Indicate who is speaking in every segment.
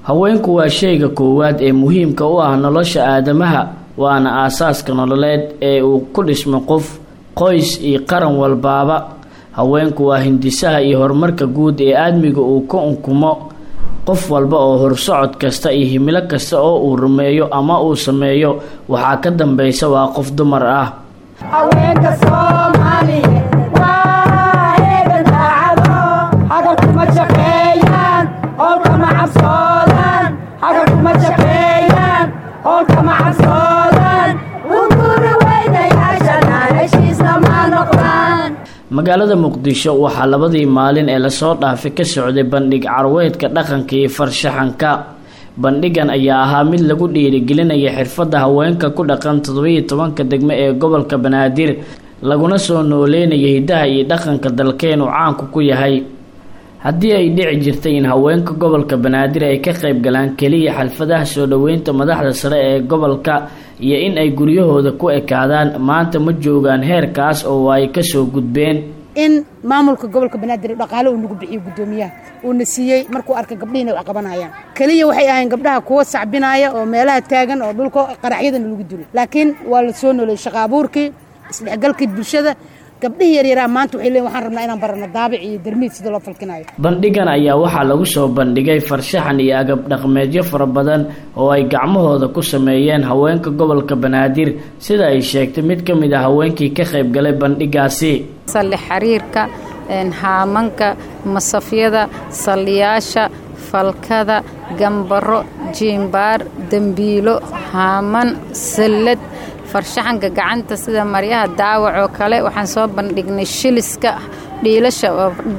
Speaker 1: haweenku waa shayga koowaad ee muhiimka u ah nolosha aadamaha waana aasaaska nololeed ee uu ku dhismo qof qoys iyo qaran walbaaba haweenku waa hindisaha iyo horumarka guud ee aadmiga uu ka unkumo qof walba oo horsocod kasta iyo himilo kasta oo uu rumeeyo ama uu sameeyo waxaa ka dambaysa waa qof dumar ah haweenka Soomaaliyeed waa heegan daacado hagar kuma shaqeeyaan holka ma cabsoodaan hagar kuma shaqeeyaan holka ma cabsoodaan uguna weynayaashana heshiisna ma noqdaan magaalada Muqdisho waxaa labadii maalin ee la soo dhaafay ka socday bandhig carweedka dhaqanka iyo farshaxanka bandhigan ayaa ahaa mid lagu dhiirigelinayo xirfadda haweenka ku dhaqan 17 degmo ee gobolka Banaadir laguna soo nooleeyay hidaha iyo dhaqanka dalkeenu caanku ku yahay haddii ay dhici jirtay in haweenka gobolka Banaadir ay ka qayb galaan kaliya xalfadaha soo dhaweynta madaxda sare ee gobolka iyo in ay guryahooda ku ekaadaan maanta ma joogaan heerkaas oo ay ka soo gudbeen
Speaker 2: in maamulka gobolka Banaadir dhaqaale uu nagu bixiyo gudoomiyaha uu nasiiyay markuu arkay gabdhiina wax qabanayaan kaliya waxay ahayn gabdhaha kuwa sacbinaya oo meelaha taagan oo dhulka qaraxyada lagu dilo laakiin waa la soo nooleeyay shaqo abuurkii isdhexgalkii bulshada gabdhihi yaryar maanta waxay leeyihiin waxaan rabnaa inaan barano daabic iyo darmiid sida loo falkinayo bandhigan ayaa waxaa lagu soo bandhigay farshaxan iyo agab dhaqameedyo fara badan oo ay gacmahooda ku sameeyeen haweenka gobolka Banaadir sida ay sheegtay mid ka mid ah haweenkii ka qayb galay bandhigaasi
Speaker 3: salli xariirka haamanka masafyada saliyaasha falkada gambaro jiimbaar dambiilo haaman salad farshaxanka gacanta sida maryaha daawac oo kale waxaan soo bandhignay shiliska dhiilasha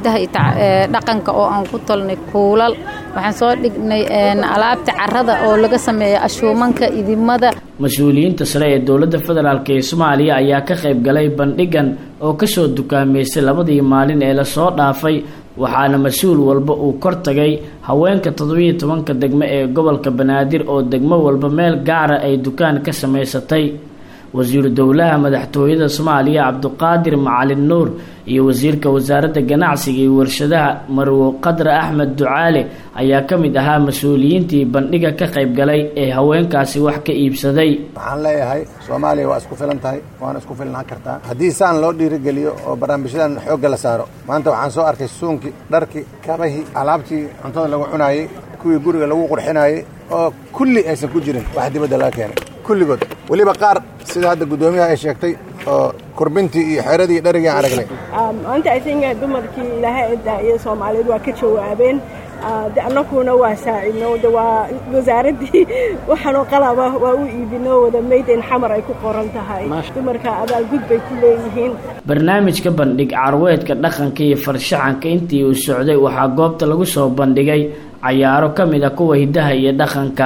Speaker 3: dhaqanka oo aan ku tolnay kuulal waxaan soo dhignay alaabta carrada oo laga sameeyo ashuumanka idimada
Speaker 1: mas'uuliyiinta sare ee dowladda federaalka ee Soomaaliya ayaa ka qayb galay bandhigan oo ka soo dukaameysay labadii maalin ee la soo dhaafay waxaana mas'uul walba uu kor tagay haweenka 17 degmo ee gobolka Banaadir oo degmo walba meel gaar ah ay dukaan ka sameysatay wasiir dowlaha madaxtooyada Soomaaliya Cabduqaadir Macalin Nuur iyo wasiirka wasaaradda ganacsiga iyo warshadaha Marwo Qadra Ahmed Ducaale ayaa kamid ahaa mas'uuliyiintii bandhiga ka qayb galay ee haweenkaasi wax ka iibsaday
Speaker 4: waxaan leeyahay Soomaaliya waa isku filan tahay waana isku filan kartaa haddii saan loo dhiirigeliyo oo barnaamijyadan xoog la saaro maanta waxaan soo arkay suunki dharki kabahi alaabtii cuntada lagu cunaayay kuwii guriga lagu qurxinaayay oo kulli aysan ku jirin wax dibadda laga keenay kulligood waliba qaar sida hadda gudoomiyaha ay sheegtay oo kurbintii iyo xeeradii dharigii aan aragnay
Speaker 5: anta I think dumarkii ilaahay ee Soomaaliyeed waa ka jawaabeen annaguna waa saacidno waa wasaaradii waxaanu qalaba waa u iibino wada meeydeen xamar ay ku qoran tahay dumarka abaal gud bay ku leeyihiin
Speaker 1: barnaamijka bandhig carweedka dhaqanka iyo farshaxanka intii uu socday waxaa goobta lagu soo bandhigay cayaaro kamid ah kuwa hidaha iyo dhaqanka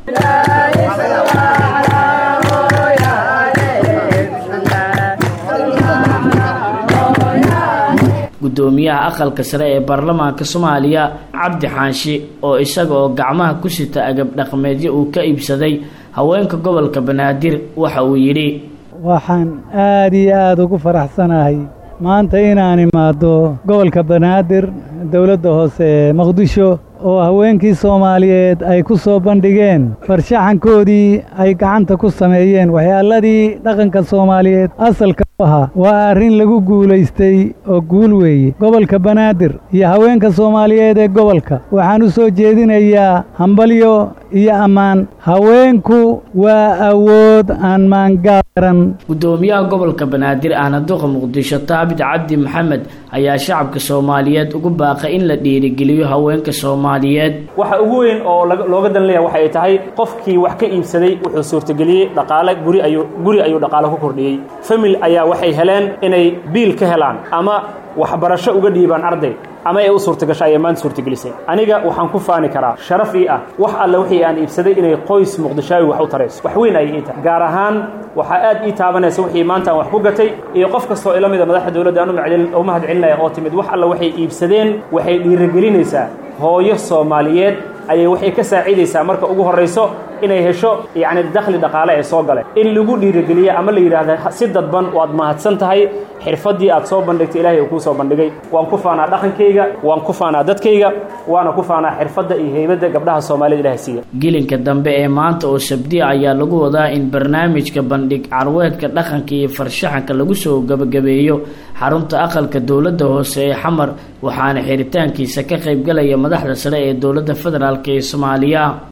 Speaker 1: gudoomiyaha aqalka sare ee baarlamaanka Soomaaliya Cabdi Xaanshi oo isaga oo gacmaha ku sita agab dhaqameedyo uu ka iibsaday haweenka gobolka Banaadir waxa uu yiri
Speaker 6: waxaan aad iyo aad ugu faraxsanahay maanta inaan imaado gobolka Banaadir dawladda hoose Muqdisho oo haweenkii Soomaaliyeed ay ku soo bandhigeen farshaxankoodii ay gacanta ku sameeyeen waxyaaladii dhaqanka Soomaaliyeed asalka ah waa arrin lagu guuleystay oo guul weeye gobolka Banaadir iyo haweenka Soomaaliyeed ee gobolka waxaan u soo jeedinayaa hambalyo iyo ammaan haweenku waa awood aan maangaaran
Speaker 1: gudoomiyaha gobolka Banaadir ahna duqa Muqdisho Taabid Cabdi Maxamed ayaa shacabka Soomaaliyeed ugu baaqay in la dhiirigeliyo haweenka Soomaaliyeed
Speaker 7: waxa ugu weyn oo looga dan leeyahay waxa ay tahay qofkii wax ka iibsaday wuxuu suurtageliyay dhaqaale guri ayuu dhaqaale ku kordhiyay family ayaa waxay heleen inay biil ka helaan ama waxbarasho uga dhiibaan arday ama ay u suurtagashay maanta suurtagelisay aniga waxaan ku faani karaa sharaf ii ah wax alla wixii aan iibsaday inay qoys Muqdisho wax u tarayso wax weyn ay ii tahay gaar ahaan waxa aad ii taabanaysa wixii maanta wax ku gatay iyo qof kasta oo ila mid ah madaxda dawladda aanu mahadcelinaya oo timid wax alla waxay iibsadeen waxay dhiirigelinaysaa hooyo Soomaaliyeed ayay waxay ka saacidaysaa marka ugu horeyso inay hesho yacni dakhli dhaqaale ee soo galay in lagu dhiirigeliyo ama la yidhaahda si dadban waad mahadsan tahay xirfaddii aad soo bandhigtay ilaahay uu kuu soo bandhigay waan ku faanaa dhaqankayga waan ku faanaa dadkayga waana ku faanaa xirfadda iyo heybadda gabdhaha soomaalida ilaahay siiya
Speaker 1: gelinka dambe ee maanta oo sabti ayaa lagu wadaa in barnaamijka bandhig carweedka dhaqanka iyo farshaxanka lagu soo gabagabeeyo xarunta aqalka dowladda hoose ee xamar waxaana xiritaankiisa ka qaybgalaya madaxda sare ee dowladda federaalk ee Soomaaliya.